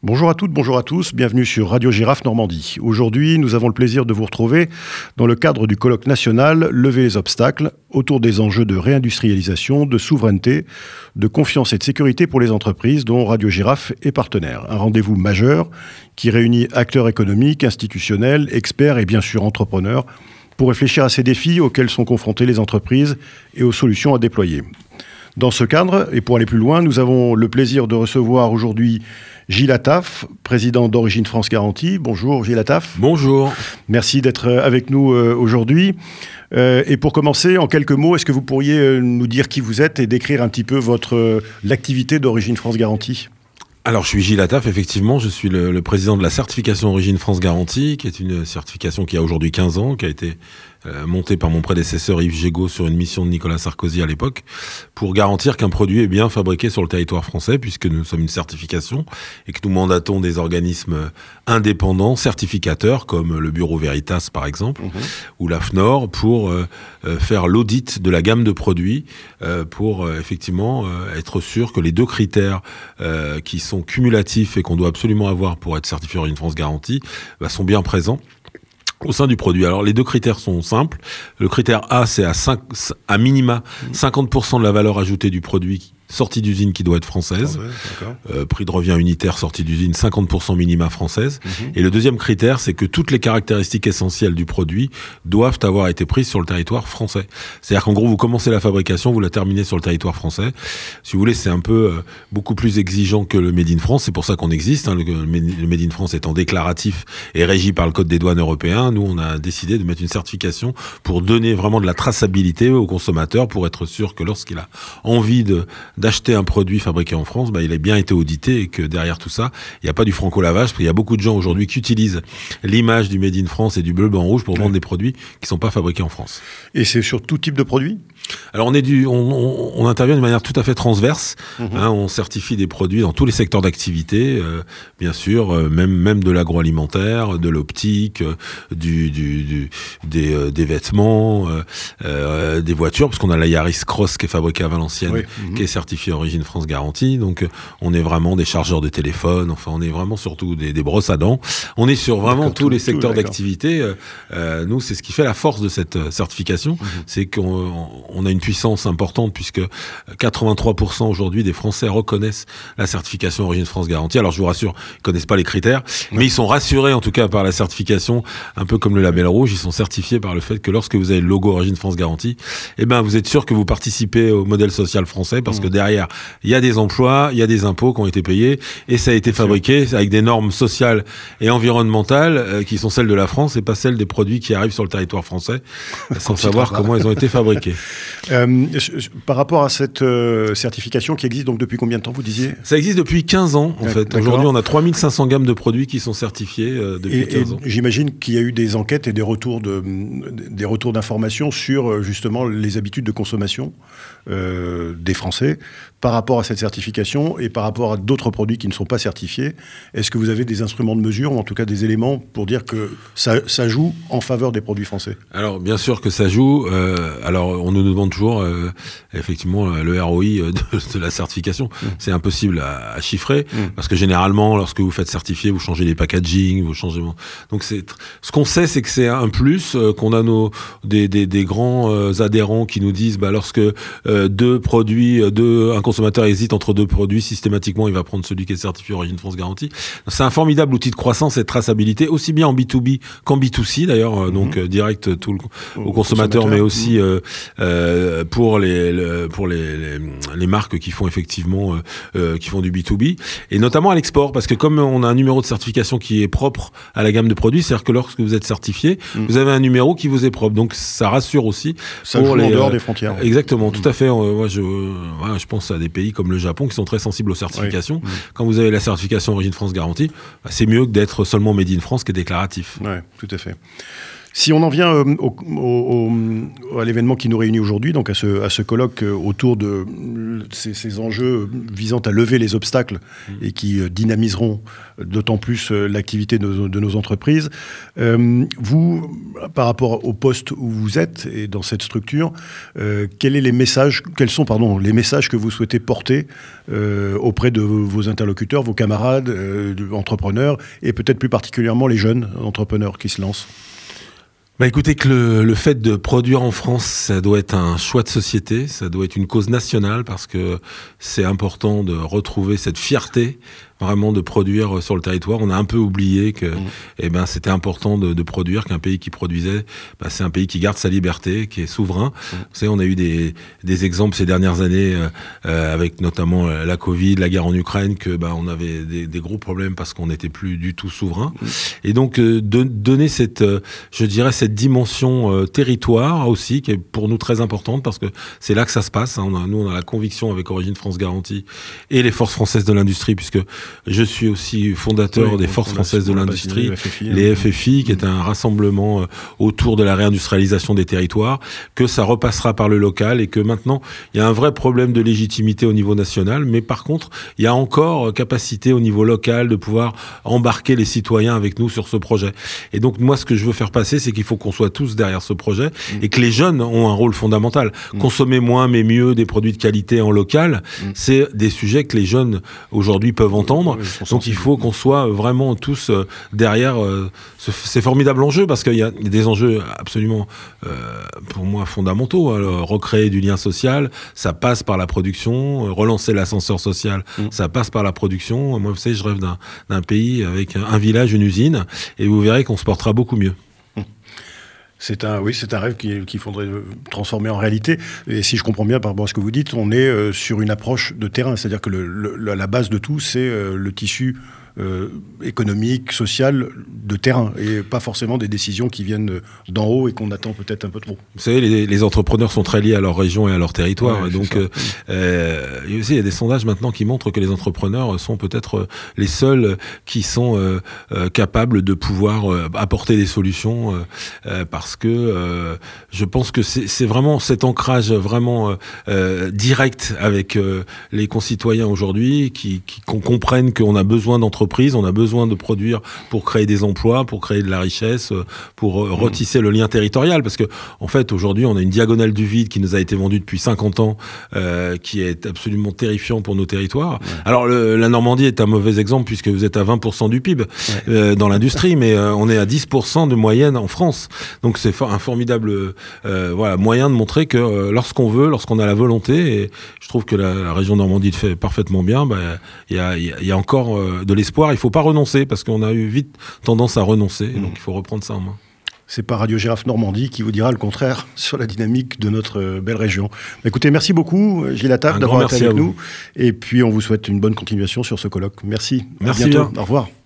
Bonjour à toutes, bonjour à tous, bienvenue sur Radio Girafe Normandie. Aujourd'hui, nous avons le plaisir de vous retrouver dans le cadre du colloque national Lever les obstacles autour des enjeux de réindustrialisation, de souveraineté, de confiance et de sécurité pour les entreprises dont Radio Girafe est partenaire. Un rendez-vous majeur qui réunit acteurs économiques, institutionnels, experts et bien sûr entrepreneurs pour réfléchir à ces défis auxquels sont confrontées les entreprises et aux solutions à déployer. Dans ce cadre, et pour aller plus loin, nous avons le plaisir de recevoir aujourd'hui Gilles Attaf, président d'Origine France Garantie. Bonjour Gilles Attaf. Bonjour. Merci d'être avec nous aujourd'hui. Et pour commencer, en quelques mots, est-ce que vous pourriez nous dire qui vous êtes et décrire un petit peu l'activité d'Origine France Garantie ? Alors, je suis Gilles Attaf, effectivement, je suis le président de la certification Origine France Garantie, qui est une certification qui a aujourd'hui 15 ans, qui a été montée par mon prédécesseur Yves Gégaud sur une mission de Nicolas Sarkozy à l'époque, pour garantir qu'un produit est bien fabriqué sur le territoire français, puisque nous sommes une certification et que nous mandatons des organismes indépendants, certificateurs, comme le Bureau Veritas par exemple, ou l'AFNOR, pour faire l'audit de la gamme de produits, pour effectivement être sûr que les deux critères qui sont cumulatifs et qu'on doit absolument avoir pour être certifié Origine France Garantie sont bien présents au sein du produit. Alors, les deux critères sont simples. Le critère A, c'est à minima 50% de la valeur ajoutée du produit sortie d'usine qui doit être française. Prix de revient unitaire sortie d'usine, 50% minima française. Et le deuxième critère, c'est que toutes les caractéristiques essentielles du produit doivent avoir été prises sur le territoire français. C'est-à-dire qu'en gros, vous commencez la fabrication, vous la terminez sur le territoire français. Si vous voulez, c'est un peu beaucoup plus exigeant que le Made in France. C'est pour ça qu'on existe. Le Made in France étant déclaratif et régi par le Code des douanes européen, nous, on a décidé de mettre une certification pour donner vraiment de la traçabilité au consommateur, pour être sûr que lorsqu'il a envie d'acheter un produit fabriqué en France, il a bien été audité et que derrière tout ça, il n'y a pas du franco-lavage, parce qu'il y a beaucoup de gens aujourd'hui qui utilisent l'image du Made in France et du bleu, blanc, rouge pour vendre des produits qui ne sont pas fabriqués en France. Et c'est sur tout type de produits ? Alors on intervient de manière tout à fait transverse. On certifie des produits dans tous les secteurs d'activité, bien sûr, même de l'agroalimentaire, de l'optique, des vêtements, des voitures, parce qu'on a la Yaris Cross qui est fabriquée à Valenciennes, qui est certifiée Origine France Garantie. Donc on est vraiment des chargeurs de téléphone. Enfin, on est vraiment surtout des brosses à dents. On est sur vraiment tous les secteurs d'activité. Nous, c'est ce qui fait la force de cette certification, c'est qu'on a une puissance importante, puisque 83% aujourd'hui des Français reconnaissent la certification Origine France Garantie. Alors je vous rassure, ils connaissent pas les critères, mais ils sont rassurés en tout cas par la certification, un peu comme le label rouge. Ils sont certifiés par le fait que lorsque vous avez le logo Origine France Garantie, vous êtes sûr que vous participez au modèle social français, parce que derrière, il y a des emplois, il y a des impôts qui ont été payés, et ça a été fabriqué avec des normes sociales et environnementales qui sont celles de la France et pas celles des produits qui arrivent sur le territoire français, sans savoir comment ils ont été fabriqués. Par rapport à cette certification qui existe donc depuis combien de temps, vous disiez ? Ça existe depuis 15 ans, en fait. Aujourd'hui, on a 3500 gammes de produits qui sont certifiés depuis 15 ans. J'imagine qu'il y a eu des enquêtes et des retours d'informations sur justement les habitudes de consommation des Français par rapport à cette certification et par rapport à d'autres produits qui ne sont pas certifiés. Est-ce que vous avez des instruments de mesure, ou en tout cas des éléments pour dire que ça joue en faveur des produits français ? Alors, bien sûr que ça joue. Alors, on nous demande toujours, effectivement, le ROI de la certification. C'est impossible à chiffrer, parce que généralement, lorsque vous faites certifier, vous changez les packaging, vous changez... Donc, ce qu'on sait, c'est que c'est un plus, qu'on a des grands adhérents qui nous disent, lorsque un consommateur hésite entre deux produits, systématiquement, il va prendre celui qui est certifié Origine France Garantie. C'est un formidable outil de croissance et de traçabilité, aussi bien en B2B qu'en B2C, d'ailleurs, donc direct au consommateur, mais aussi pour les marques qui font effectivement qui font du B2B, et notamment à l'export, parce que comme on a un numéro de certification qui est propre à la gamme de produits, c'est-à-dire que lorsque vous êtes certifié, vous avez un numéro qui vous est propre, donc ça rassure aussi. Ça joue en dehors des frontières. Exactement, tout à fait. Moi, je pense à des pays comme le Japon qui sont très sensibles aux certifications. Quand vous avez la certification Origine France Garantie, c'est mieux que d'être seulement Made in France qui est déclaratif. Oui, tout à fait. Si on en vient à l'événement qui nous réunit aujourd'hui, donc à ce colloque autour de ces enjeux visant à lever les obstacles et qui dynamiseront d'autant plus l'activité de nos entreprises, vous, par rapport au poste où vous êtes et dans cette structure, quels sont les messages que vous souhaitez porter auprès de vos interlocuteurs, vos camarades entrepreneurs et peut-être plus particulièrement les jeunes entrepreneurs qui se lancent? Écoutez, que le fait de produire en France, ça doit être un choix de société, ça doit être une cause nationale parce que c'est important de retrouver cette fierté vraiment de produire sur le territoire. On a un peu oublié que c'était important de produire, qu'un pays qui produisait, c'est un pays qui garde sa liberté, qui est souverain. Vous savez, on a eu des exemples ces dernières années avec notamment la Covid, la guerre en Ukraine, que on avait des gros problèmes parce qu'on n'était plus du tout souverain. Et donc donner cette dimension territoire aussi, qui est pour nous très importante parce que c'est là que ça se passe. Nous, on a la conviction avec Origine France Garantie et les forces françaises de l'industrie, puisque je suis aussi fondateur des Forces françaises de l'industrie, les FFI, qui est un rassemblement autour de la réindustrialisation des territoires, que ça repassera par le local et que maintenant, il y a un vrai problème de légitimité au niveau national, mais par contre, il y a encore capacité au niveau local de pouvoir embarquer les citoyens avec nous sur ce projet. Et donc, moi, ce que je veux faire passer, c'est qu'il faut qu'on soit tous derrière ce projet et que les jeunes ont un rôle fondamental. Consommer moins, mais mieux, des produits de qualité en local, c'est des sujets que les jeunes, aujourd'hui, peuvent entendre. Donc il faut qu'on soit vraiment tous derrière ces formidables enjeux, parce qu'il y a des enjeux absolument, pour moi, fondamentaux. Alors, recréer du lien social, ça passe par la production. Relancer l'ascenseur social, ça passe par la production. Moi, vous savez, je rêve d'un pays avec un village, une usine, et vous verrez qu'on se portera beaucoup mieux. C'est un rêve qu'il faudrait transformer en réalité. Et si je comprends bien par rapport à ce que vous dites, on est sur une approche de terrain. C'est-à-dire que la base de tout, c'est le tissu économique, social, de terrain, et pas forcément des décisions qui viennent d'en haut et qu'on attend peut-être un peu trop. Vous savez, les entrepreneurs sont très liés à leur région et à leur territoire. Donc, il y a des sondages maintenant qui montrent que les entrepreneurs sont peut-être les seuls qui sont capables de pouvoir apporter des solutions, parce que je pense que c'est vraiment cet ancrage vraiment direct avec les concitoyens aujourd'hui, qui comprennent qu'on a besoin d'entreprises, on a besoin de produire pour créer des emplois, pour créer de la richesse, pour retisser le lien territorial, parce que en fait aujourd'hui on a une diagonale du vide qui nous a été vendue depuis 50 ans, qui est absolument terrifiant pour nos territoires. Alors la Normandie est un mauvais exemple puisque vous êtes à 20% du PIB dans l'industrie, mais on est à 10% de moyenne en France. Donc c'est un formidable moyen de montrer que lorsqu'on veut, lorsqu'on a la volonté, et je trouve que la région Normandie le fait parfaitement bien, il y a encore de l'espoir. Il ne faut pas renoncer, parce qu'on a eu vite tendance à renoncer, donc il faut reprendre ça en main. C'est pas Radio Girafe Normandie qui vous dira le contraire sur la dynamique de notre belle région. Écoutez, merci beaucoup Gilles Attaf d'avoir été avec nous, et puis on vous souhaite une bonne continuation sur ce colloque. Merci. Merci à bientôt. bien. Au revoir.